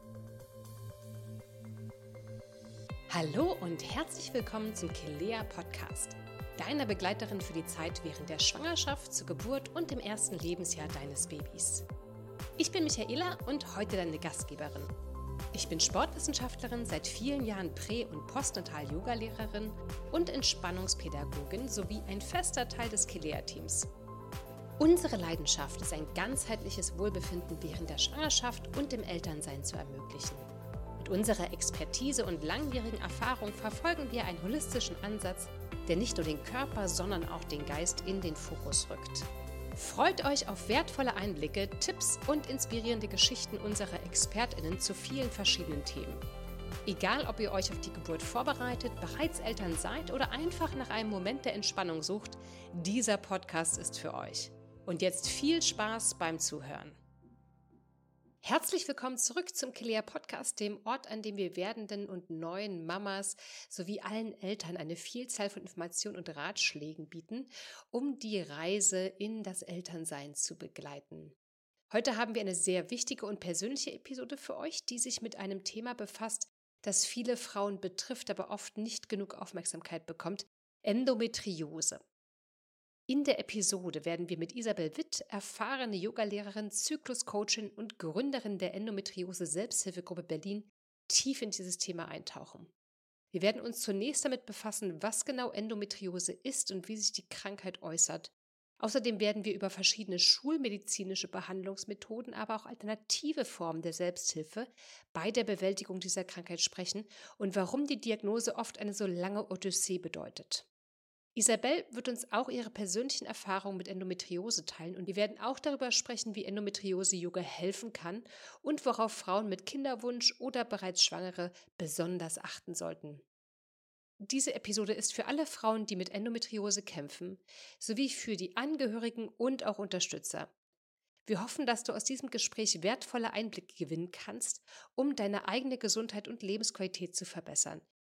Hallo und herzlich willkommen zum Kelea Podcast, deiner Begleiterin für die Zeit während der Schwangerschaft, zur Geburt und dem ersten Lebensjahr deines Babys. Ich bin Michaela und heute deine Gastgeberin. Ich bin Sportwissenschaftlerin, seit vielen Jahren Prä- und Postnatal-Yoga-Lehrerin und Entspannungspädagogin sowie ein fester Teil des Kelea-Teams. Unsere Leidenschaft ist ein ganzheitliches Wohlbefinden während der Schwangerschaft und im Elternsein zu ermöglichen. Mit unserer Expertise und langjährigen Erfahrung verfolgen wir einen holistischen Ansatz, der nicht nur den Körper, sondern auch den Geist in den Fokus rückt. Freut euch auf wertvolle Einblicke, Tipps und inspirierende Geschichten unserer ExpertInnen zu vielen verschiedenen Themen. Egal, ob ihr euch auf die Geburt vorbereitet, bereits Eltern seid oder einfach nach einem Moment der Entspannung sucht, dieser Podcast ist für euch. Und jetzt viel Spaß beim Zuhören. Herzlich willkommen zurück zum Kelea Podcast, dem Ort, an dem wir werdenden und neuen Mamas sowie allen Eltern eine Vielzahl von Informationen und Ratschlägen bieten, um die Reise in das Elternsein zu begleiten. Heute haben wir eine sehr wichtige und persönliche Episode für euch, die sich mit einem Thema befasst, das viele Frauen betrifft, aber oft nicht genug Aufmerksamkeit bekommt: Endometriose. In der Episode werden wir mit Isabel Witt, erfahrene Yogalehrerin, Zykluscoachin und Gründerin der Endometriose-Selbsthilfegruppe Berlin, tief in dieses Thema eintauchen. Wir werden uns zunächst damit befassen, was genau Endometriose ist und wie sich die Krankheit äußert. Außerdem werden wir über verschiedene schulmedizinische Behandlungsmethoden, aber auch alternative Formen der Selbsthilfe bei der Bewältigung dieser Krankheit sprechen und warum die Diagnose oft eine so lange Odyssee bedeutet. Isabel wird uns auch ihre persönlichen Erfahrungen mit Endometriose teilen und wir werden auch darüber sprechen, wie Endometriose-Yoga helfen kann und worauf Frauen mit Kinderwunsch oder bereits Schwangere besonders achten sollten. Diese Episode ist für alle Frauen, die mit Endometriose kämpfen, sowie für die Angehörigen und auch Unterstützer. Wir hoffen, dass du aus diesem Gespräch wertvolle Einblicke gewinnen kannst, um deine eigene Gesundheit und Lebensqualität zu verbessern.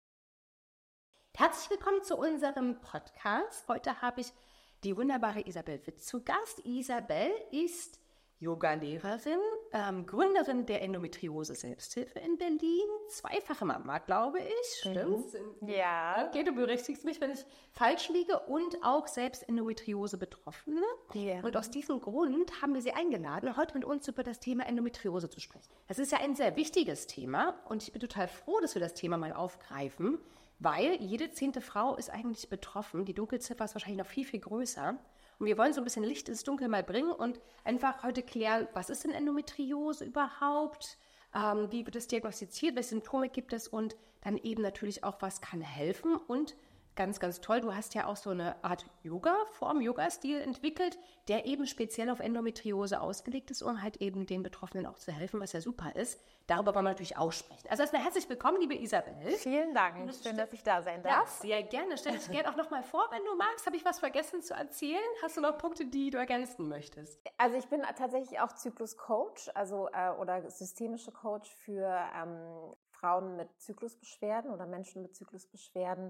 Herzlich willkommen zu unserem Podcast. Heute habe ich die wunderbare Isabel Witt zu Gast. Isabel ist Yogalehrerin, Gründerin der Endometriose-Selbsthilfe in Berlin, zweifache Mama, glaube ich. Stimmt's? Ja. Okay, du berichtigst mich, wenn ich falsch liege, und auch selbst Endometriose-Betroffene. Ja. Und aus diesem Grund haben wir sie eingeladen, heute mit uns über das Thema Endometriose zu sprechen. Das ist ja ein sehr wichtiges Thema und ich bin total froh, dass wir das Thema mal aufgreifen, weil jede 10. Frau ist eigentlich betroffen. Die Dunkelziffer ist wahrscheinlich noch viel, viel größer. Und wir wollen so ein bisschen Licht ins Dunkel mal bringen und einfach heute klären, was ist denn Endometriose überhaupt? Wie wird es diagnostiziert? Welche Symptome gibt es? Und dann eben natürlich auch, was kann helfen? Und ganz, ganz toll, du hast ja auch so eine Art Yoga-Form, Yoga-Stil entwickelt, der eben speziell auf Endometriose ausgelegt ist, um halt eben den Betroffenen auch zu helfen, was ja super ist. Darüber wollen wir natürlich auch sprechen. Also erstmal herzlich willkommen, liebe Isabel. Vielen Dank. Schön, dass ich da sein Ja, darf. sehr gerne. Stell dich gerne auch nochmal vor, wenn du magst. Habe ich was vergessen zu erzählen? Hast du noch Punkte, die du ergänzen möchtest? Also ich bin tatsächlich auch Zyklus-Coach, oder systemische Coach für Frauen mit Zyklusbeschwerden oder Menschen mit Zyklusbeschwerden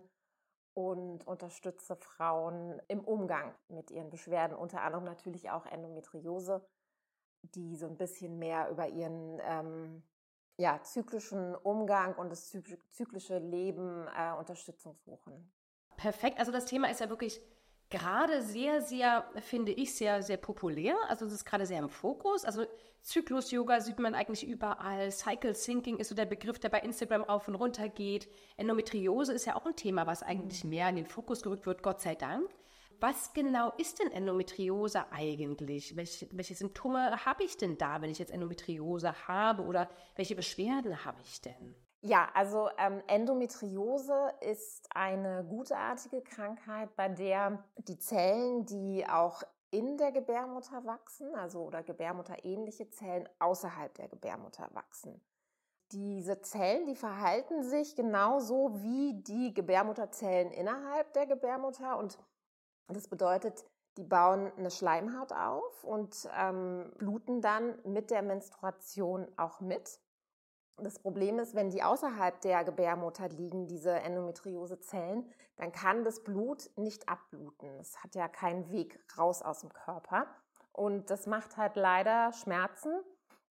und unterstütze Frauen im Umgang mit ihren Beschwerden, unter anderem natürlich auch Endometriose, die so ein bisschen mehr über ihren zyklischen Umgang und das zyklische Leben Unterstützung suchen. Perfekt. Also das Thema ist ja wirklich gerade sehr, sehr, finde ich, sehr, sehr populär. Also es ist gerade sehr im Fokus. Also Zyklus-Yoga sieht man eigentlich überall. Cycle Syncing ist so der Begriff, der bei Instagram rauf und runter geht. Endometriose ist ja auch ein Thema, was eigentlich mehr in den Fokus gerückt wird, Gott sei Dank. Was genau ist denn Endometriose eigentlich? Welche Symptome habe ich denn da, wenn ich jetzt Endometriose habe, oder welche Beschwerden habe ich denn? Ja, also Endometriose ist eine gutartige Krankheit, bei der die Zellen, die auch in der Gebärmutter wachsen, oder gebärmutterähnliche Zellen außerhalb der Gebärmutter wachsen. Diese Zellen, die verhalten sich genauso wie die Gebärmutterzellen innerhalb der Gebärmutter, und das bedeutet, die bauen eine Schleimhaut auf und bluten dann mit der Menstruation auch mit. Das Problem ist, wenn die außerhalb der Gebärmutter liegen, diese Endometriosezellen, dann kann das Blut nicht abbluten. Es hat ja keinen Weg raus aus dem Körper. Und das macht halt leider Schmerzen,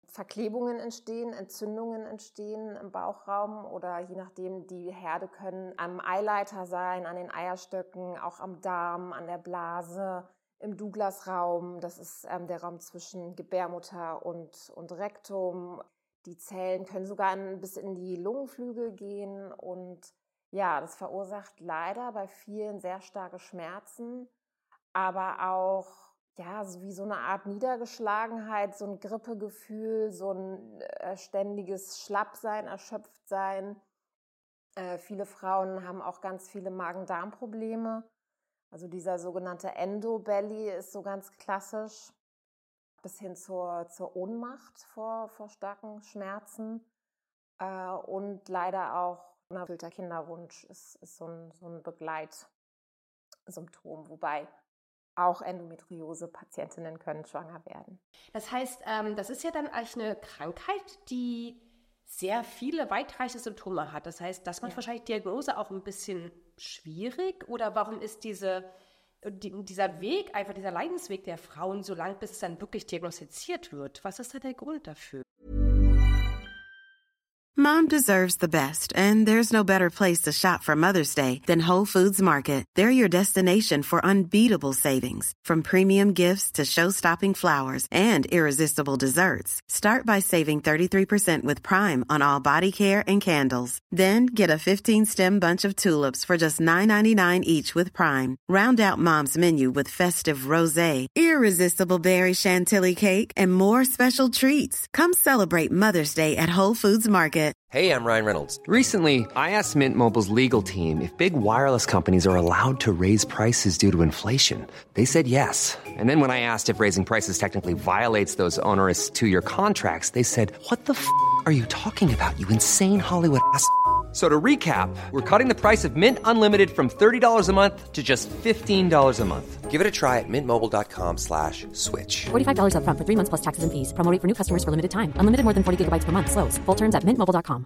Verklebungen entstehen, Entzündungen entstehen im Bauchraum oder je nachdem, die Herde können am Eileiter sein, an den Eierstöcken, auch am Darm, an der Blase, im Douglas-Raum. Das ist der Raum zwischen Gebärmutter und Rektum. Die Zellen können sogar bis in die Lungenflügel gehen und ja, das verursacht leider bei vielen sehr starke Schmerzen, aber auch ja, so wie so eine Art Niedergeschlagenheit, so ein Grippegefühl, so ein ständiges Schlappsein, Erschöpftsein. Viele Frauen haben auch ganz viele Magen-Darm-Probleme. Also dieser sogenannte Endobelly ist so ganz klassisch, bis hin zur Ohnmacht vor starken Schmerzen. Und leider auch unerfüllter Kinderwunsch ist so ein Begleitsymptom, wobei auch Endometriose-Patientinnen können schwanger werden. Das heißt, das ist ja dann eigentlich eine Krankheit, die sehr viele weitreichende Symptome hat. Das heißt, das macht wahrscheinlich Diagnose auch ein bisschen schwierig. Oder warum ist dieser Weg, einfach dieser Leidensweg der Frauen so lang, bis es dann wirklich diagnostiziert wird? Was ist da der Grund dafür? Mom deserves the best, and there's no better place to shop for Mother's Day than Whole Foods Market. They're your destination for unbeatable savings, from premium gifts to show-stopping flowers and irresistible desserts. Start by saving 33% with Prime on all body care and candles. Then get a 15-stem bunch of tulips for just $9.99 each with Prime. Round out Mom's menu with festive rosé, irresistible berry chantilly cake, and more special treats. Come celebrate Mother's Day at Whole Foods Market. Hey, I'm Ryan Reynolds. Recently, I asked Mint Mobile's legal team if big wireless companies are allowed to raise prices due to inflation. They said yes. And then when I asked if raising prices technically violates those onerous two-year contracts, they said, "What the f*** are you talking about, you insane Hollywood ass?" So to recap, we're cutting the price of Mint Unlimited from $30 a month to just $15 a month. Give it a try at mintmobile.com/switch. $45 up front for 3 months plus taxes and fees. Promo rate for new customers for limited time. Unlimited more than 40 gigabytes per month. Slows full terms at mintmobile.com.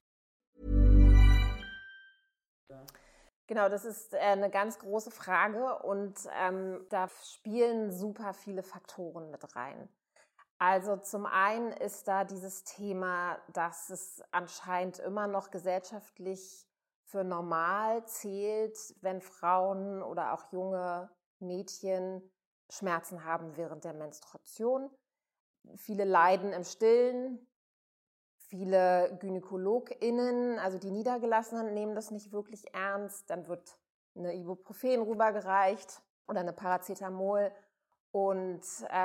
Genau, das ist eine ganz große Frage und da spielen super viele Faktoren mit rein. Also zum einen ist da dieses Thema, dass es anscheinend immer noch gesellschaftlich für normal zählt, wenn Frauen oder auch junge Mädchen Schmerzen haben während der Menstruation. Viele leiden im Stillen, viele GynäkologInnen, also die Niedergelassenen, nehmen das nicht wirklich ernst. Dann wird eine Ibuprofen rübergereicht oder eine Paracetamol. Und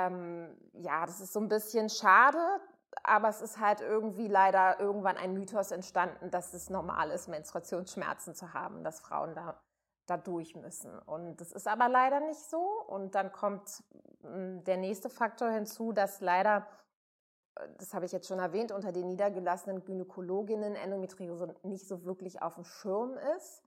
das ist so ein bisschen schade, aber es ist halt irgendwie leider irgendwann ein Mythos entstanden, dass es normal ist, Menstruationsschmerzen zu haben, dass Frauen da durch müssen. Und das ist aber leider nicht so. Und dann kommt der nächste Faktor hinzu, dass leider, das habe ich jetzt schon erwähnt, unter den niedergelassenen Gynäkologinnen Endometriose nicht so wirklich auf dem Schirm ist.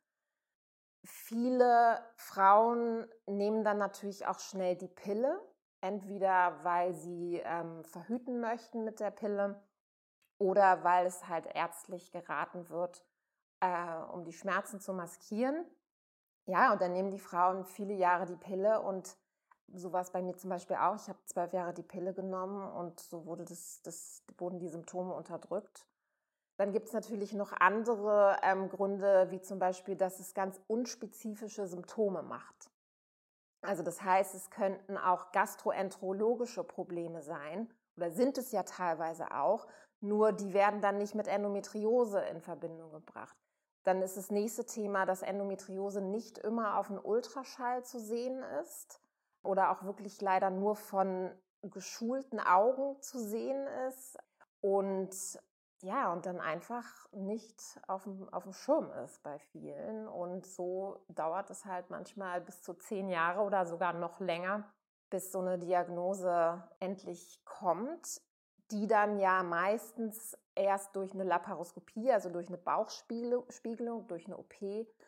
Viele Frauen nehmen dann natürlich auch schnell die Pille, entweder weil sie verhüten möchten mit der Pille oder weil es halt ärztlich geraten wird, um die Schmerzen zu maskieren. Ja, und dann nehmen die Frauen viele Jahre die Pille und so war es bei mir zum Beispiel auch. Ich habe 12 Jahre die Pille genommen und so wurden die Symptome unterdrückt. Dann gibt es natürlich noch andere Gründe, wie zum Beispiel, dass es ganz unspezifische Symptome macht. Also das heißt, es könnten auch gastroenterologische Probleme sein oder sind es ja teilweise auch, nur die werden dann nicht mit Endometriose in Verbindung gebracht. Dann ist das nächste Thema, dass Endometriose nicht immer auf einem Ultraschall zu sehen ist oder auch wirklich leider nur von geschulten Augen zu sehen ist und dann einfach nicht auf dem Schirm ist bei vielen. Und so dauert es halt manchmal bis zu 10 Jahre oder sogar noch länger, bis so eine Diagnose endlich kommt, die dann ja meistens erst durch eine Laparoskopie, also durch eine Bauchspiegelung, durch eine OP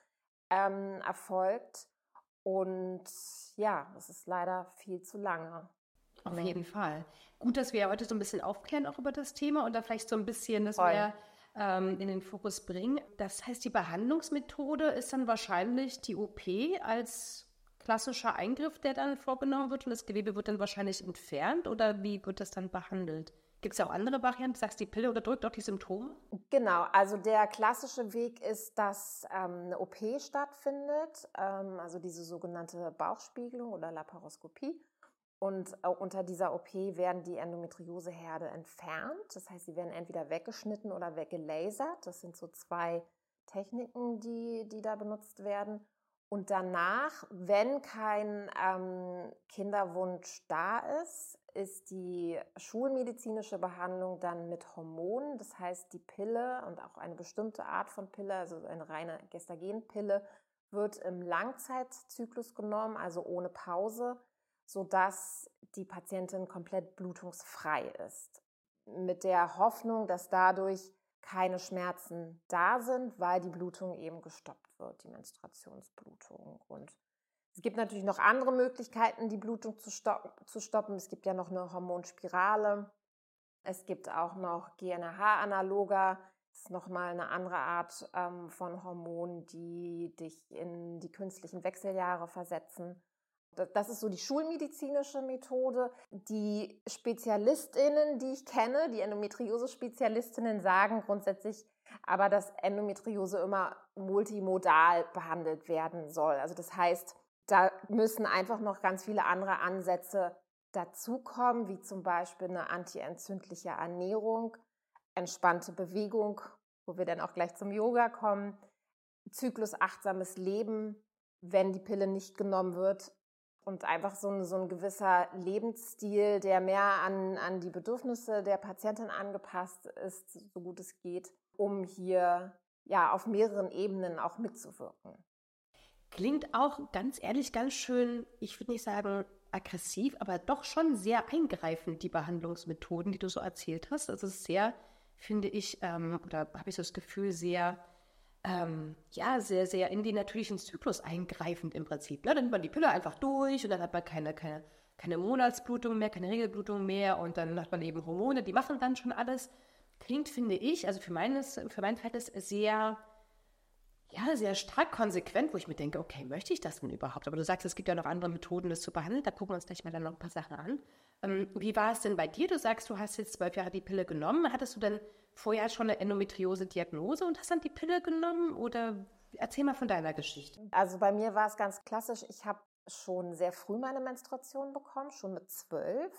erfolgt. Und ja, das ist leider viel zu lange. Auf jeden Fall. Gut, dass wir heute so ein bisschen aufklären auch über das Thema und da vielleicht so ein bisschen das mehr in den Fokus bringen. Das heißt, die Behandlungsmethode ist dann wahrscheinlich die OP als klassischer Eingriff, der dann vorgenommen wird und das Gewebe wird dann wahrscheinlich entfernt oder wie wird das dann behandelt? Gibt es ja auch andere Varianten? Du sagst, die Pille unterdrückt auch die Symptome? Genau, also der klassische Weg ist, dass eine OP stattfindet, also diese sogenannte Bauchspiegelung oder Laparoskopie. Und unter dieser OP werden die Endometrioseherde entfernt. Das heißt, sie werden entweder weggeschnitten oder weggelasert. Das sind so 2 Techniken, die da benutzt werden. Und danach, wenn kein Kinderwunsch da ist, ist die schulmedizinische Behandlung dann mit Hormonen. Das heißt, die Pille und auch eine bestimmte Art von Pille, also eine reine Gestagenpille, wird im Langzeitzyklus genommen, also ohne Pause, sodass die Patientin komplett blutungsfrei ist. Mit der Hoffnung, dass dadurch keine Schmerzen da sind, weil die Blutung eben gestoppt wird, die Menstruationsblutung. Und es gibt natürlich noch andere Möglichkeiten, die Blutung zu stoppen. Es gibt ja noch eine Hormonspirale. Es gibt auch noch GnRH-Analoga. Das ist nochmal eine andere Art von Hormonen, die dich in die künstlichen Wechseljahre versetzen. Das ist so die schulmedizinische Methode. Die SpezialistInnen, die ich kenne, die Endometriose-Spezialistinnen sagen grundsätzlich aber, dass Endometriose immer multimodal behandelt werden soll. Also das heißt, da müssen einfach noch ganz viele andere Ansätze dazukommen, wie zum Beispiel eine antientzündliche Ernährung, entspannte Bewegung, wo wir dann auch gleich zum Yoga kommen, zyklusachtsames Leben, wenn die Pille nicht genommen wird, und einfach so ein gewisser Lebensstil, der mehr an die Bedürfnisse der Patientin angepasst ist, so gut es geht, um hier ja auf mehreren Ebenen auch mitzuwirken. Klingt auch ganz ehrlich ganz schön, ich würde nicht sagen aggressiv, aber doch schon sehr eingreifend, die Behandlungsmethoden, die du so erzählt hast. Also es ist sehr, finde ich, oder habe ich so das Gefühl, sehr sehr, sehr in den natürlichen Zyklus eingreifend im Prinzip. Ne? Dann nimmt man die Pille einfach durch und dann hat man keine Monatsblutung mehr, keine Regelblutung mehr und dann hat man eben Hormone, die machen dann schon alles. Klingt, finde ich, also für mein Verhältnis sehr, sehr stark konsequent, wo ich mir denke, okay, möchte ich das denn überhaupt? Aber du sagst, es gibt ja noch andere Methoden, das zu behandeln. Da gucken wir uns gleich mal dann noch ein paar Sachen an. Wie war es denn bei dir? Du sagst, du hast jetzt 12 Jahre die Pille genommen. Hattest du denn vorher schon eine Endometriose-Diagnose und hast dann die Pille genommen? Oder erzähl mal von deiner Geschichte. Also bei mir war es ganz klassisch. Ich habe schon sehr früh meine Menstruation bekommen, schon mit 12.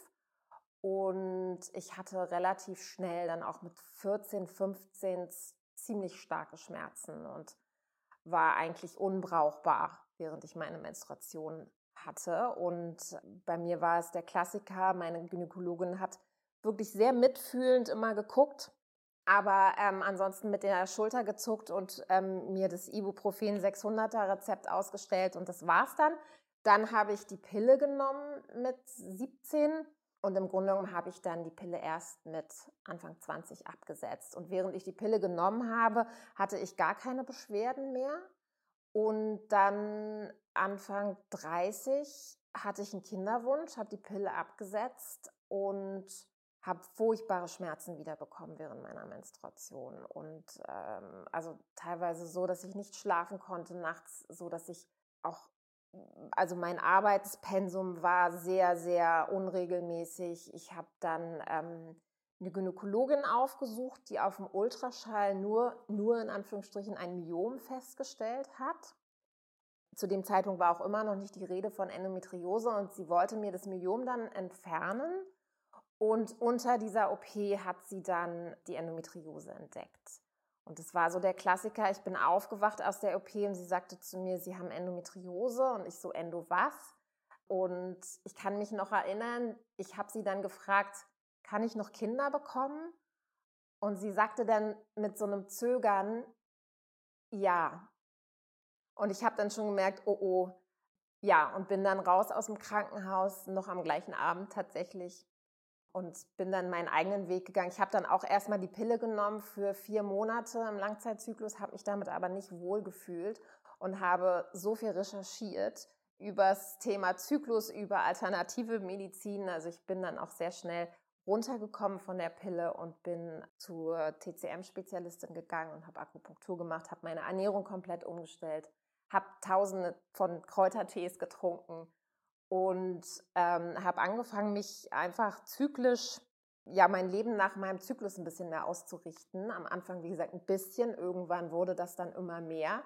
Und ich hatte relativ schnell dann auch mit 14, 15 ziemlich starke Schmerzen und war eigentlich unbrauchbar, während ich meine Menstruation hatte. Und bei mir war es der Klassiker. Meine Gynäkologin hat wirklich sehr mitfühlend immer geguckt, aber ansonsten mit der Schulter gezuckt und mir das Ibuprofen 600er Rezept ausgestellt und das war's dann. Dann habe ich die Pille genommen mit 17 und im Grunde genommen habe ich dann die Pille erst mit Anfang 20 abgesetzt. Und während ich die Pille genommen habe, hatte ich gar keine Beschwerden mehr. Und dann Anfang 30 hatte ich einen Kinderwunsch, habe die Pille abgesetzt und habe furchtbare Schmerzen wieder bekommen während meiner Menstruation. Und also teilweise so, dass ich nicht schlafen konnte nachts, so dass ich auch, also mein Arbeitspensum war sehr, sehr unregelmäßig. Ich habe dann eine Gynäkologin aufgesucht, die auf dem Ultraschall nur in Anführungsstrichen ein Myom festgestellt hat. Zu dem Zeitpunkt war auch immer noch nicht die Rede von Endometriose und sie wollte mir das Myom dann entfernen. Und unter dieser OP hat sie dann die Endometriose entdeckt. Und das war so der Klassiker. Ich bin aufgewacht aus der OP und sie sagte zu mir, sie haben Endometriose. Und ich so, Endo was? Und ich kann mich noch erinnern, ich habe sie dann gefragt, kann ich noch Kinder bekommen? Und sie sagte dann mit so einem Zögern, ja. Und ich habe dann schon gemerkt, oh, ja. Und bin dann raus aus dem Krankenhaus, noch am gleichen Abend tatsächlich. Und bin dann meinen eigenen Weg gegangen. Ich habe dann auch erstmal die Pille genommen für 4 Monate im Langzeitzyklus, habe mich damit aber nicht wohl gefühlt und habe so viel recherchiert über das Thema Zyklus, über alternative Medizin. Also ich bin dann auch sehr schnell runtergekommen von der Pille und bin zur TCM-Spezialistin gegangen und habe Akupunktur gemacht, habe meine Ernährung komplett umgestellt, habe tausende von Kräutertees getrunken und habe angefangen, mich einfach zyklisch, ja, mein Leben nach meinem Zyklus ein bisschen mehr auszurichten. Am Anfang, wie gesagt, ein bisschen. Irgendwann wurde das dann immer mehr,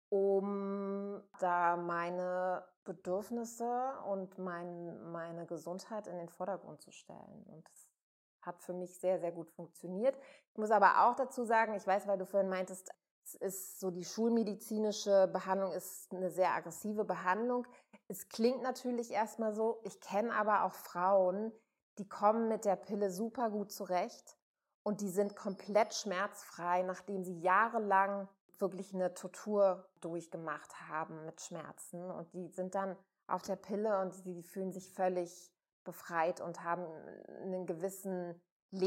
um da meine Bedürfnisse und meine Gesundheit in den Vordergrund zu stellen. Und das hat für mich sehr, sehr gut funktioniert. Ich muss aber auch dazu sagen, ich weiß, weil du vorhin meintest, es ist so, die schulmedizinische Behandlung ist eine sehr aggressive Behandlung. Es klingt natürlich erstmal so, ich kenne aber auch Frauen, die kommen mit der Pille super gut zurecht und die sind komplett schmerzfrei, nachdem sie jahrelang wirklich eine Tortur durchgemacht haben mit Schmerzen. Und die sind dann auf der Pille und die fühlen sich völlig befreit und haben einen gewissen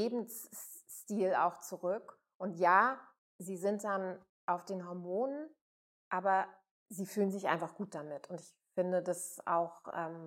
Lebensstil auch zurück. Und ja, sie sind dann auf den Hormonen, aber sie fühlen sich einfach gut damit. Und ich finde das auch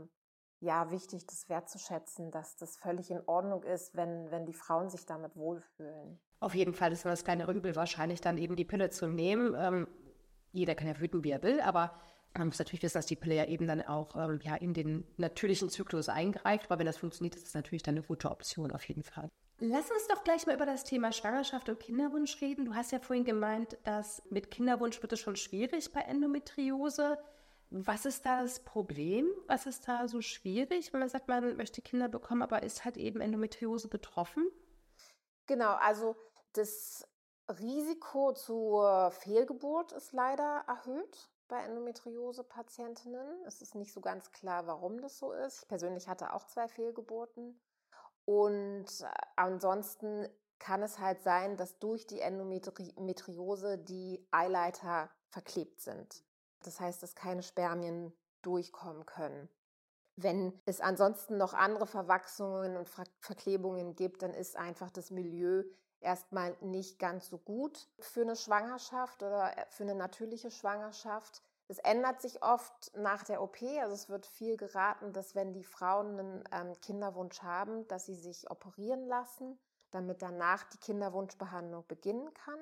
wichtig, das wertzuschätzen, dass das völlig in Ordnung ist, wenn die Frauen sich damit wohlfühlen. Auf jeden Fall ist das kleine Übel wahrscheinlich dann eben die Pille zu nehmen. Jeder kann ja wüten, wie er will, aber man muss natürlich wissen, dass die Pille ja eben dann auch in den natürlichen Zyklus eingreift. Aber wenn das funktioniert, ist es natürlich dann eine gute Option auf jeden Fall. Lass uns doch gleich mal über das Thema Schwangerschaft und Kinderwunsch reden. Du hast ja vorhin gemeint, dass mit Kinderwunsch wird es schon schwierig bei Endometriose. Was ist da das Problem? Was ist da so schwierig, wenn man sagt, man möchte Kinder bekommen, aber ist halt eben Endometriose betroffen? Genau, also das Risiko zur Fehlgeburt ist leider erhöht bei Endometriose-Patientinnen. Es ist nicht so ganz klar, warum das so ist. Ich persönlich hatte auch 2 Fehlgeburten. Und ansonsten kann es halt sein, dass durch die Endometriose die Eileiter verklebt sind. Das heißt, dass keine Spermien durchkommen können. Wenn es ansonsten noch andere Verwachsungen und Verklebungen gibt, dann ist einfach das Milieu erstmal nicht ganz so gut für eine Schwangerschaft oder für eine natürliche Schwangerschaft. Es ändert sich oft nach der OP, also es wird viel geraten, dass wenn die Frauen einen Kinderwunsch haben, dass sie sich operieren lassen, damit danach die Kinderwunschbehandlung beginnen kann.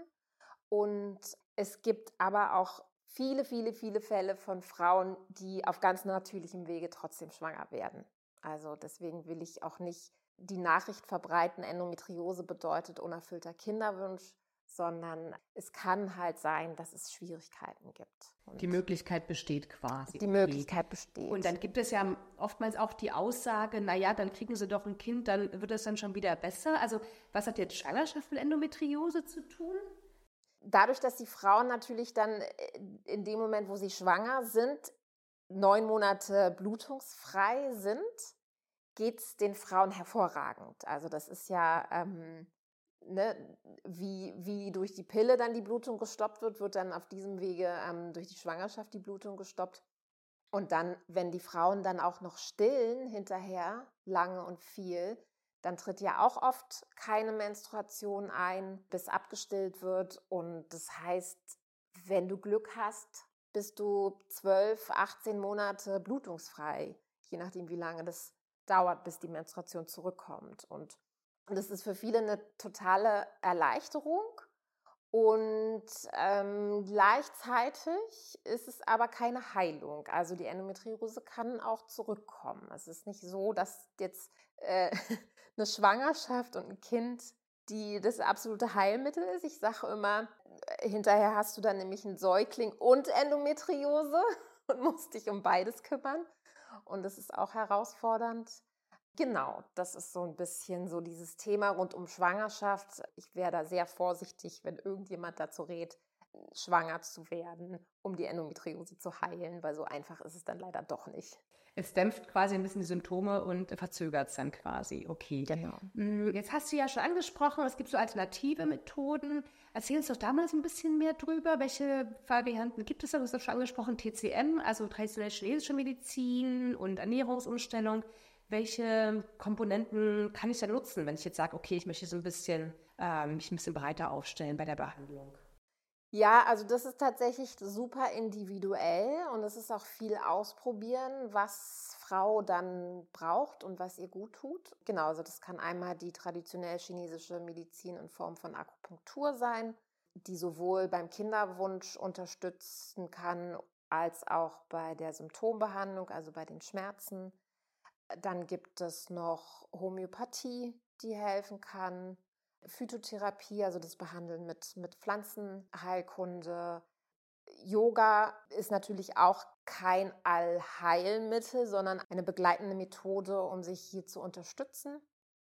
Und es gibt aber auch viele, viele, viele Fälle von Frauen, die auf ganz natürlichem Wege trotzdem schwanger werden. Also deswegen will ich auch nicht die Nachricht verbreiten, Endometriose bedeutet unerfüllter Kinderwunsch, sondern es kann halt sein, dass es Schwierigkeiten gibt. Und die Möglichkeit besteht quasi. Die Möglichkeit besteht. Und dann gibt es ja oftmals auch die Aussage, naja, dann kriegen sie doch ein Kind, dann wird es dann schon wieder besser. Also was hat jetzt Schwangerschaft mit Endometriose zu tun? Dadurch, dass die Frauen natürlich dann in dem Moment, wo sie schwanger sind, 9 Monate blutungsfrei sind, geht es den Frauen hervorragend. Also das ist ja, wie durch die Pille dann die Blutung gestoppt wird dann auf diesem Wege durch die Schwangerschaft die Blutung gestoppt. Und dann, wenn die Frauen dann auch noch stillen hinterher, lange und viel, dann tritt ja auch oft keine Menstruation ein, bis abgestillt wird. Und das heißt, wenn du Glück hast, bist du 12, 18 Monate blutungsfrei, je nachdem, wie lange das dauert, bis die Menstruation zurückkommt. Und das ist für viele eine totale Erleichterung. Und gleichzeitig ist es aber keine Heilung. Also die Endometriose kann auch zurückkommen. Es ist nicht so, dass jetzt eine Schwangerschaft und ein Kind das absolute Heilmittel ist. Ich sage immer, hinterher hast du dann nämlich einen Säugling und Endometriose und musst dich um beides kümmern. Und das ist auch herausfordernd. Genau, das ist so ein bisschen so dieses Thema rund um Schwangerschaft. Ich wäre da sehr vorsichtig, wenn irgendjemand dazu rät, schwanger zu werden, um die Endometriose zu heilen, weil so einfach ist es dann leider doch nicht. Es dämpft quasi ein bisschen die Symptome und verzögert es dann quasi. Okay. Genau. Jetzt hast du ja schon angesprochen, es gibt so alternative Methoden. Erzähl uns doch da mal so ein bisschen mehr drüber. Welche Varianten gibt es da? Du hast schon angesprochen, TCM, also traditionelle chinesische Medizin und Ernährungsumstellung. Welche Komponenten kann ich da nutzen, wenn ich jetzt sage, okay, ich möchte so ein bisschen, mich ein bisschen breiter aufstellen bei der Behandlung? Ja, also das ist tatsächlich super individuell und es ist auch viel ausprobieren, was Frau dann braucht und was ihr gut tut. Genau, also das kann einmal die traditionell chinesische Medizin in Form von Akupunktur sein, die sowohl beim Kinderwunsch unterstützen kann als auch bei der Symptombehandlung, also bei den Schmerzen. Dann gibt es noch Homöopathie, die helfen kann. Phytotherapie, also das Behandeln mit Pflanzenheilkunde. Yoga ist natürlich auch kein Allheilmittel, sondern eine begleitende Methode, um sich hier zu unterstützen.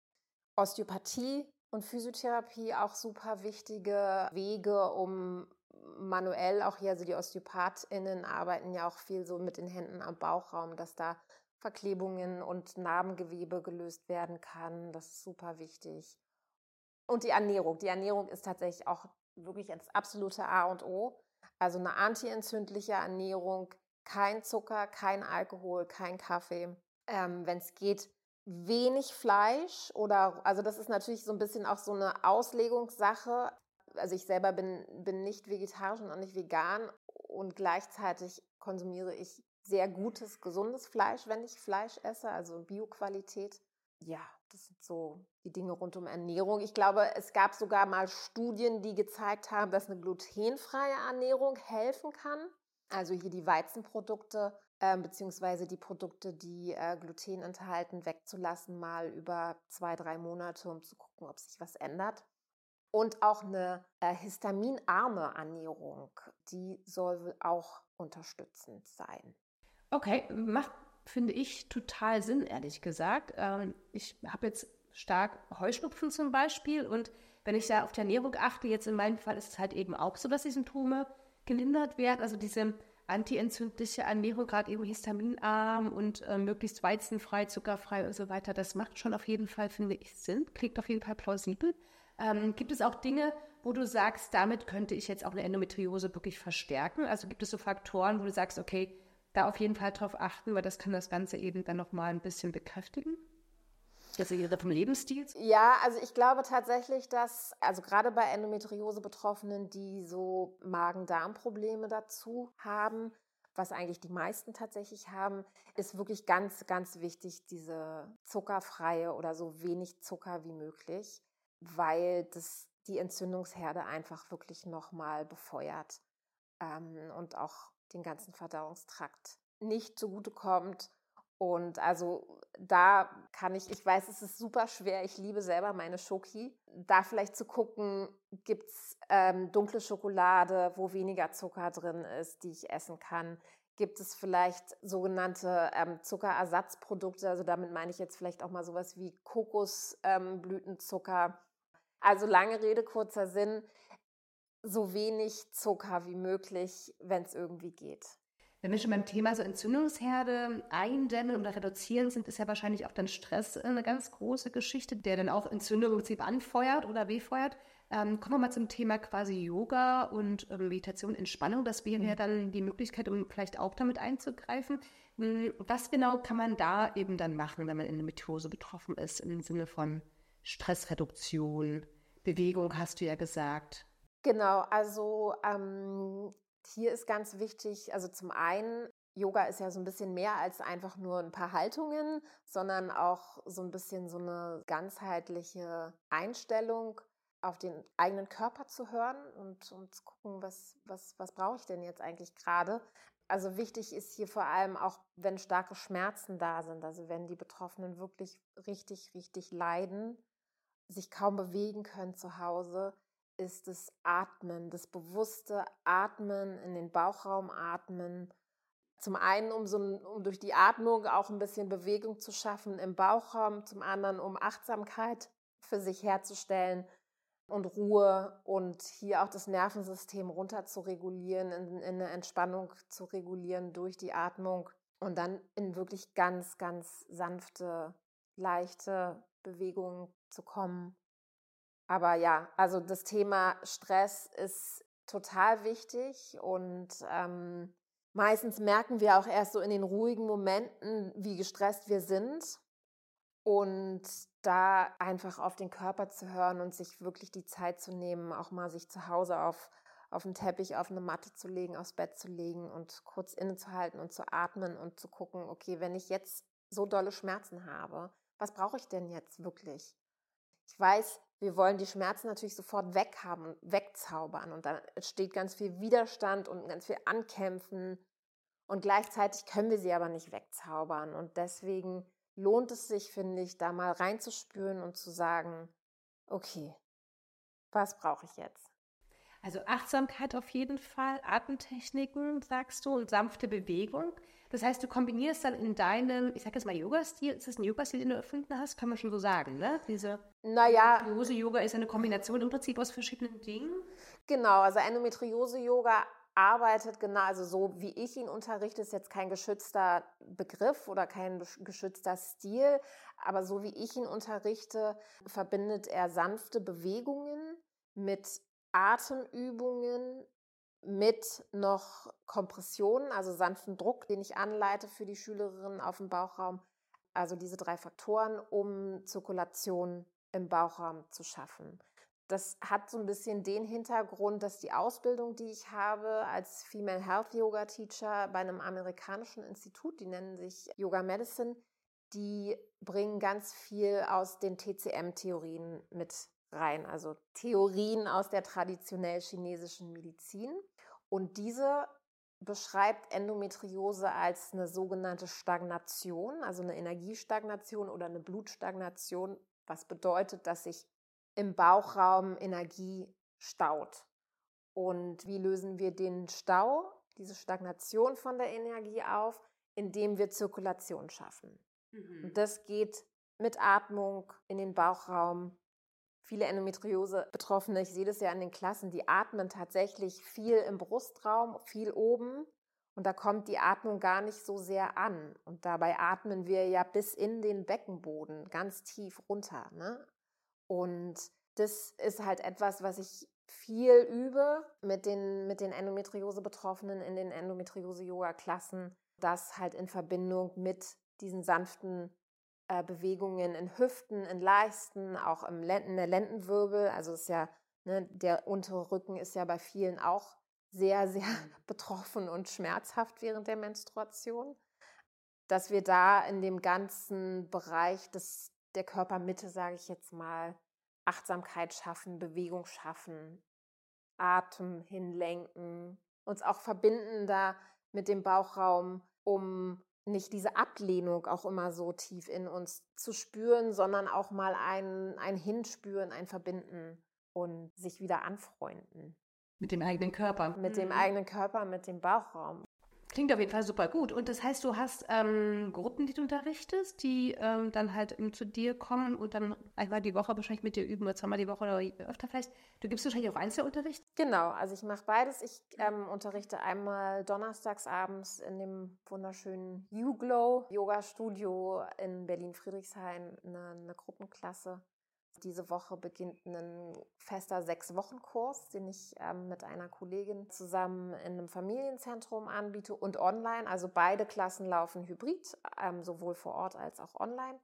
Osteopathie und Physiotherapie auch super wichtige Wege, um manuell auch hier, also die OsteopathInnen arbeiten ja auch viel so mit den Händen am Bauchraum, dass da Verklebungen und Narbengewebe gelöst werden kann. Das ist super wichtig. Und die Ernährung. Die Ernährung ist tatsächlich auch wirklich das absolute A und O. Also eine antientzündliche Ernährung, kein Zucker, kein Alkohol, kein Kaffee. Wenn es geht, wenig Fleisch also das ist natürlich so ein bisschen auch so eine Auslegungssache. Also ich selber bin nicht vegetarisch und auch nicht vegan und gleichzeitig konsumiere ich sehr gutes, gesundes Fleisch, wenn ich Fleisch esse, also Bioqualität. Ja, das sind so die Dinge rund um Ernährung. Ich glaube, es gab sogar mal Studien, die gezeigt haben, dass eine glutenfreie Ernährung helfen kann. Also hier die Weizenprodukte beziehungsweise die Produkte, die Gluten enthalten, wegzulassen, mal über 2-3 Monate, um zu gucken, ob sich was ändert. Und auch eine histaminarme Ernährung, die soll auch unterstützend sein. Okay, macht, finde ich, total Sinn, ehrlich gesagt. Ich habe jetzt stark Heuschnupfen zum Beispiel und wenn ich da auf die Ernährung achte, jetzt in meinem Fall ist es halt eben auch so, dass die Symptome gelindert werden, also diese antientzündliche Ernährung, gerade eben histaminarm und möglichst weizenfrei, zuckerfrei und so weiter, das macht schon auf jeden Fall, finde ich, Sinn, klingt auf jeden Fall plausibel. Gibt es auch Dinge, wo du sagst, damit könnte ich jetzt auch eine Endometriose wirklich verstärken? Also gibt es so Faktoren, wo du sagst, okay, da auf jeden Fall drauf achten, weil das kann das Ganze eben dann nochmal ein bisschen bekräftigen? Also jeder vom Lebensstil? Ja, also ich glaube tatsächlich, dass, also gerade bei Endometriose-Betroffenen, die so Magen-Darm-Probleme dazu haben, was eigentlich die meisten tatsächlich haben, ist wirklich ganz, ganz wichtig, diese zuckerfreie oder so wenig Zucker wie möglich, weil das die Entzündungsherde einfach wirklich nochmal befeuert und auch den ganzen Verdauungstrakt nicht zugutekommt. Und also da kann ich weiß, es ist super schwer, ich liebe selber meine Schoki, da vielleicht zu gucken, gibt es dunkle Schokolade, wo weniger Zucker drin ist, die ich essen kann. Gibt es vielleicht sogenannte Zuckerersatzprodukte, also damit meine ich jetzt vielleicht auch mal sowas wie Kokosblütenzucker. Also lange Rede, kurzer Sinn, so wenig Zucker wie möglich, wenn es irgendwie geht. Wenn wir schon beim Thema so Entzündungsherde eindämmen oder reduzieren sind, ist ja wahrscheinlich auch dann Stress eine ganz große Geschichte, der dann auch Entzündung im Prinzip anfeuert oder befeuert. Kommen wir mal zum Thema quasi Yoga und Meditation, Entspannung. Das wäre ja dann die Möglichkeit, um vielleicht auch damit einzugreifen. Was genau kann man da eben dann machen, wenn man in Endometriose betroffen ist, im Sinne von Stressreduktion, Bewegung, hast du ja gesagt. Genau, also hier ist ganz wichtig, also zum einen, Yoga ist ja so ein bisschen mehr als einfach nur ein paar Haltungen, sondern auch so ein bisschen so eine ganzheitliche Einstellung, auf den eigenen Körper zu hören und zu gucken, was brauche ich denn jetzt eigentlich gerade. Also wichtig ist hier vor allem auch, wenn starke Schmerzen da sind, also wenn die Betroffenen wirklich richtig, richtig leiden, sich kaum bewegen können zu Hause, ist das Atmen, das bewusste Atmen, in den Bauchraum atmen. Zum einen, um durch die Atmung auch ein bisschen Bewegung zu schaffen im Bauchraum, zum anderen, um Achtsamkeit für sich herzustellen und Ruhe und hier auch das Nervensystem runter zu regulieren, in eine Entspannung zu regulieren durch die Atmung und dann in wirklich ganz, ganz sanfte, leichte Bewegungen zu kommen. Aber ja, also das Thema Stress ist total wichtig und meistens merken wir auch erst so in den ruhigen Momenten, wie gestresst wir sind. Und da einfach auf den Körper zu hören und sich wirklich die Zeit zu nehmen, auch mal sich zu Hause auf den Teppich, auf eine Matte zu legen, aufs Bett zu legen und kurz innezuhalten und zu atmen und zu gucken, okay, wenn ich jetzt so dolle Schmerzen habe, was brauche ich denn jetzt wirklich? Ich weiß, wir wollen die Schmerzen natürlich sofort weghaben, wegzaubern und dann entsteht ganz viel Widerstand und ganz viel Ankämpfen. Und gleichzeitig können wir sie aber nicht wegzaubern. Und deswegen lohnt es sich, finde ich, da mal reinzuspüren und zu sagen, okay, was brauche ich jetzt? Also Achtsamkeit auf jeden Fall, Atemtechniken, sagst du, und sanfte Bewegung. Das heißt, du kombinierst dann in deinem, ich sag jetzt mal Yoga-Stil, ist das ein Yoga-Stil, den du erfunden hast? Kann man schon so sagen, ne? Diese Endometriose-Yoga ist eine Kombination im Prinzip aus verschiedenen Dingen. Genau, also Endometriose-Yoga arbeitet genau, also so wie ich ihn unterrichte, ist jetzt kein geschützter Begriff oder kein geschützter Stil, aber so wie ich ihn unterrichte, verbindet er sanfte Bewegungen mit Atemübungen, mit noch Kompressionen, also sanften Druck, den ich anleite für die Schülerinnen auf dem Bauchraum. Also diese 3 Faktoren, um Zirkulation im Bauchraum zu schaffen. Das hat so ein bisschen den Hintergrund, dass die Ausbildung, die ich habe als Female Health Yoga Teacher bei einem amerikanischen Institut, die nennen sich Yoga Medicine, die bringen ganz viel aus den TCM-Theorien mit rein, also Theorien aus der traditionell chinesischen Medizin. Und diese beschreibt Endometriose als eine sogenannte Stagnation, also eine Energiestagnation oder eine Blutstagnation, was bedeutet, dass sich im Bauchraum Energie staut. Und wie lösen wir den Stau, diese Stagnation von der Energie auf? Indem wir Zirkulation schaffen. Und das geht mit Atmung in den Bauchraum. Viele Endometriose-Betroffene, ich sehe das ja in den Klassen, die atmen tatsächlich viel im Brustraum, viel oben. Und da kommt die Atmung gar nicht so sehr an. Und dabei atmen wir ja bis in den Beckenboden, ganz tief runter, ne? Und das ist halt etwas, was ich viel übe mit den Endometriose-Betroffenen in den Endometriose-Yoga-Klassen, das halt in Verbindung mit diesen sanften Bewegungen in Hüften, in Leisten, auch in der Lendenwirbel. Also ist ja, ne, der untere Rücken ist ja bei vielen auch sehr, sehr betroffen und schmerzhaft während der Menstruation. Dass wir da in dem ganzen Bereich der Körpermitte, sage ich jetzt mal, Achtsamkeit schaffen, Bewegung schaffen, Atem hinlenken, uns auch verbinden da mit dem Bauchraum, um nicht diese Ablehnung auch immer so tief in uns zu spüren, sondern auch mal ein Hinspüren, ein Verbinden und sich wieder anfreunden. Mit dem eigenen Körper. Mit dem eigenen Körper, mit dem Bauchraum. Klingt auf jeden Fall super gut. Und das heißt, du hast Gruppen, die du unterrichtest, die dann halt zu dir kommen und dann einmal die Woche wahrscheinlich mit dir üben oder zweimal die Woche oder öfter vielleicht. Du gibst wahrscheinlich auch Einzelunterricht? Genau, also ich mache beides. Ich unterrichte einmal donnerstags abends in dem wunderschönen YouGlow Yoga Studio in Berlin-Friedrichshain eine Gruppenklasse. Diese Woche beginnt ein fester 6-Wochen-Kurs, den ich mit einer Kollegin zusammen in einem Familienzentrum anbiete und online. Also beide Klassen laufen hybrid, sowohl vor Ort als auch online.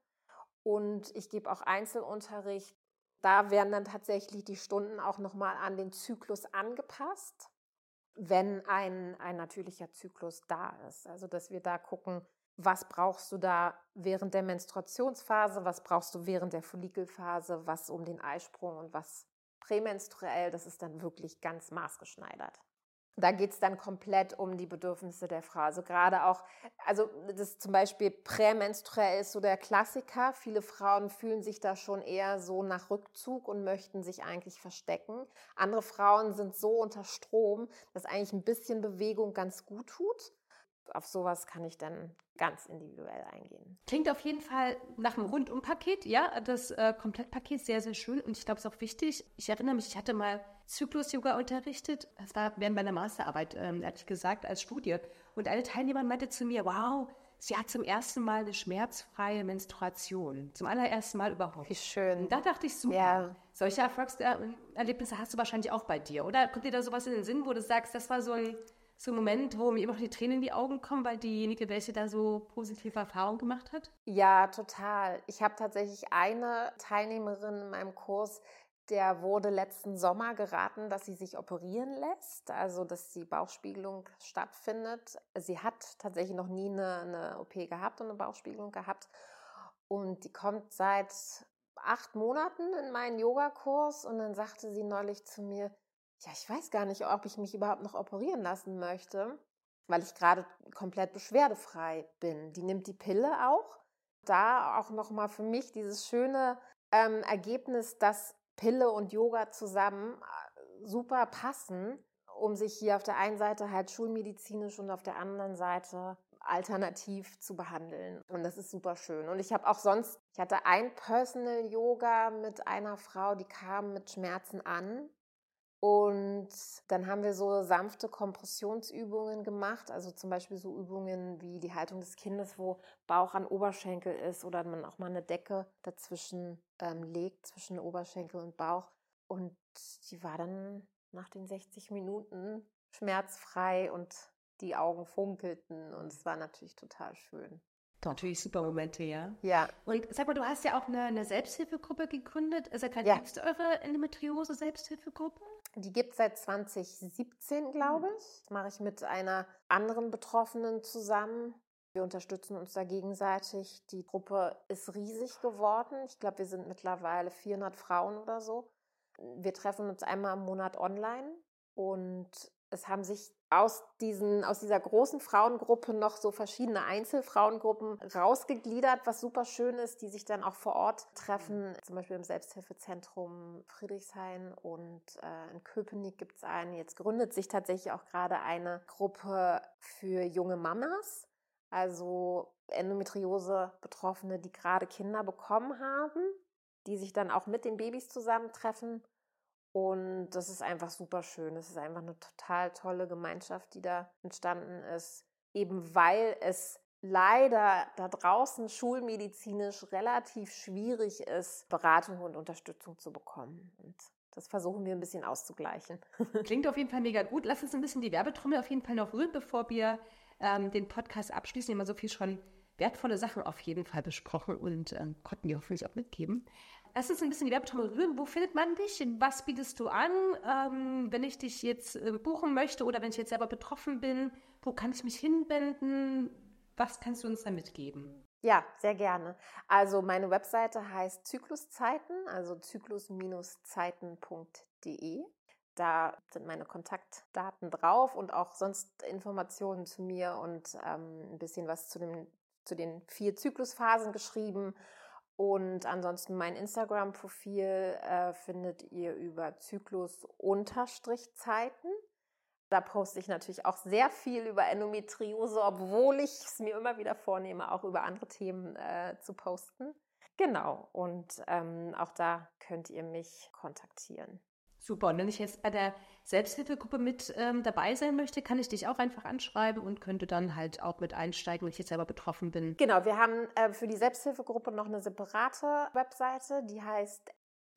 Und ich gebe auch Einzelunterricht. Da werden dann tatsächlich die Stunden auch nochmal an den Zyklus angepasst, wenn ein natürlicher Zyklus da ist. Also dass wir da gucken, was brauchst du da während der Menstruationsphase, was brauchst du während der Follikelphase, was um den Eisprung und was prämenstruell, das ist dann wirklich ganz maßgeschneidert. Da geht es dann komplett um die Bedürfnisse der Frau. Also gerade auch, also das zum Beispiel prämenstruell ist so der Klassiker. Viele Frauen fühlen sich da schon eher so nach Rückzug und möchten sich eigentlich verstecken. Andere Frauen sind so unter Strom, dass eigentlich ein bisschen Bewegung ganz gut tut. Auf sowas kann ich dann ganz individuell eingehen. Klingt auf jeden Fall nach einem Rundumpaket, ja, das Komplettpaket, sehr, sehr schön und ich glaube, es ist auch wichtig. Ich erinnere mich, ich hatte mal Zyklus-Yoga unterrichtet, das war während meiner Masterarbeit, ehrlich gesagt, als Studie. Und eine Teilnehmerin meinte zu mir, wow, sie hat zum ersten Mal eine schmerzfreie Menstruation, zum allerersten Mal überhaupt. Wie schön. Und da dachte ich, super, ja. Solche Erfolgserlebnisse hast du wahrscheinlich auch bei dir, oder? Kommt dir da sowas in den Sinn, wo du sagst, das war so ein Moment, wo mir immer noch die Tränen in die Augen kommen, weil diejenige, welche da so positive Erfahrungen gemacht hat? Ja, total. Ich habe tatsächlich eine Teilnehmerin in meinem Kurs, der wurde letzten Sommer geraten, dass sie sich operieren lässt, also dass die Bauchspiegelung stattfindet. Sie hat tatsächlich noch nie eine OP gehabt und eine Bauchspiegelung gehabt. Und die kommt seit 8 Monaten in meinen Yogakurs und dann sagte sie neulich zu mir, ja, ich weiß gar nicht, ob ich mich überhaupt noch operieren lassen möchte. weil ich gerade komplett beschwerdefrei bin. Die nimmt die Pille auch. Da auch nochmal für mich dieses schöne Ergebnis, dass Pille und Yoga zusammen super passen, um sich hier auf der einen Seite halt schulmedizinisch und auf der anderen Seite alternativ zu behandeln. Und das ist super schön. Und ich hatte ein Personal Yoga mit einer Frau, die kam mit Schmerzen an. Und dann haben wir so sanfte Kompressionsübungen gemacht, also zum Beispiel so Übungen wie die Haltung des Kindes, wo Bauch an Oberschenkel ist oder man auch mal eine Decke dazwischen legt, zwischen Oberschenkel und Bauch. Und die war dann nach den 60 Minuten schmerzfrei und die Augen funkelten und es war natürlich total schön. Natürlich super Momente, ja. Ja. Und sag mal, du hast ja auch eine Selbsthilfegruppe gegründet. Seit wann gibt es eure Endometriose-Selbsthilfegruppe? Die gibt es seit 2017, glaube ich. Das mache ich mit einer anderen Betroffenen zusammen. Wir unterstützen uns da gegenseitig. Die Gruppe ist riesig geworden. Ich glaube, wir sind mittlerweile 400 Frauen oder so. Wir treffen uns einmal im Monat online und es haben sich aus dieser großen Frauengruppe noch so verschiedene Einzelfrauengruppen rausgegliedert, was super schön ist, die sich dann auch vor Ort treffen, zum Beispiel im Selbsthilfezentrum Friedrichshain und in Köpenick gibt es einen. Jetzt gründet sich tatsächlich auch gerade eine Gruppe für junge Mamas, also Endometriose-Betroffene, die gerade Kinder bekommen haben, die sich dann auch mit den Babys zusammentreffen. Und das ist einfach super schön. Das ist einfach eine total tolle Gemeinschaft, die da entstanden ist. Eben weil es leider da draußen schulmedizinisch relativ schwierig ist, Beratung und Unterstützung zu bekommen. Und das versuchen wir ein bisschen auszugleichen. Klingt auf jeden Fall mega gut. Lass uns ein bisschen die Werbetrommel auf jeden Fall noch rühren, bevor wir den Podcast abschließen. Wir haben so viel schon wertvolle Sachen auf jeden Fall besprochen und konnten die hoffentlich auch mitgeben. Lass uns ein bisschen die Werbetrommel rühren. Wo findet man dich? Was bietest du an? Wenn ich dich jetzt buchen möchte oder wenn ich jetzt selber betroffen bin, wo kann ich mich hinwenden? Was kannst du uns da mitgeben? Ja, sehr gerne. Also meine Webseite heißt Zykluszeiten, also zyklus-zeiten.de. Da sind meine Kontaktdaten drauf und auch sonst Informationen zu mir und ein bisschen was zu den 4 Zyklusphasen geschrieben. Und ansonsten mein Instagram-Profil findet ihr über Zyklus-Zeiten. Da poste ich natürlich auch sehr viel über Endometriose, obwohl ich es mir immer wieder vornehme, auch über andere Themen zu posten. Genau, und auch da könnt ihr mich kontaktieren. Super, und wenn ich jetzt bei der Selbsthilfegruppe mit dabei sein möchte, kann ich dich auch einfach anschreiben und könnte dann halt auch mit einsteigen, wenn ich jetzt selber betroffen bin. Genau, wir haben für die Selbsthilfegruppe noch eine separate Webseite, die heißt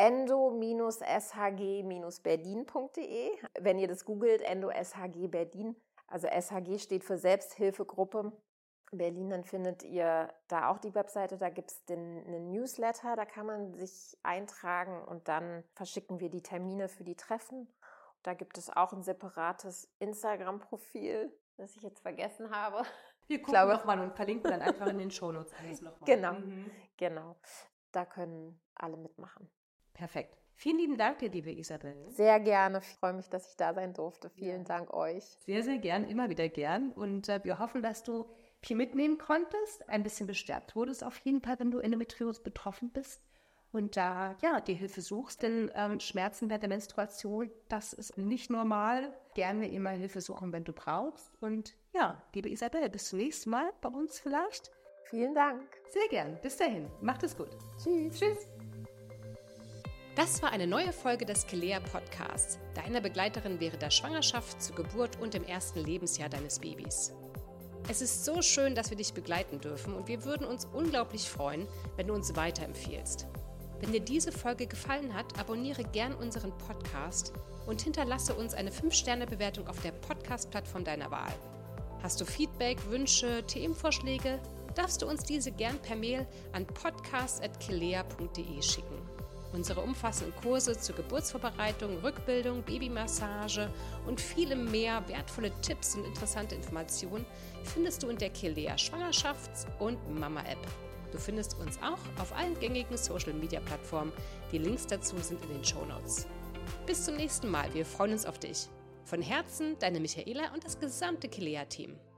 endo-shg-berlin.de. Wenn ihr das googelt, Endo-SHG Berlin, also SHG steht für Selbsthilfegruppe Berlin, dann findet ihr da auch die Webseite, da gibt es einen Newsletter, da kann man sich eintragen und dann verschicken wir die Termine für die Treffen. Da gibt es auch ein separates Instagram-Profil, das ich jetzt vergessen habe. Wir gucken nochmal und verlinken dann einfach in den Shownotes alles nochmal. Genau, genau. Da können alle mitmachen. Perfekt. Vielen lieben Dank dir, liebe Isabel. Sehr gerne. Ich freue mich, dass ich da sein durfte. Vielen Dank euch. Sehr, sehr gern, immer wieder gern. Und wir hoffen, dass du viel mitnehmen konntest, ein bisschen bestärkt wurdest auf jeden Fall, wenn du Endometriose betroffen bist und da die Hilfe suchst, denn Schmerzen während der Menstruation, das ist nicht normal. Gerne immer Hilfe suchen, wenn du brauchst. Und liebe Isabel, bis zum nächsten Mal bei uns vielleicht. Vielen Dank. Sehr gern. Bis dahin. Macht es gut. Tschüss. Tschüss. Das war eine neue Folge des Kelea Podcasts, deiner Begleiterin während der Schwangerschaft, zur Geburt und im ersten Lebensjahr deines Babys. Es ist so schön, dass wir dich begleiten dürfen und wir würden uns unglaublich freuen, wenn du uns weiterempfiehlst. Wenn dir diese Folge gefallen hat, abonniere gern unseren Podcast und hinterlasse uns eine 5-Sterne-Bewertung auf der Podcast-Plattform deiner Wahl. Hast du Feedback, Wünsche, Themenvorschläge, darfst du uns diese gern per Mail an podcast@kelea.de schicken. Unsere umfassenden Kurse zur Geburtsvorbereitung, Rückbildung, Babymassage und vielem mehr wertvolle Tipps und interessante Informationen findest du in der Kelea Schwangerschafts- und Mama-App. Du findest uns auch auf allen gängigen Social-Media-Plattformen. Die Links dazu sind in den Shownotes. Bis zum nächsten Mal. Wir freuen uns auf dich. Von Herzen, deine Michaela und das gesamte Kilea-Team.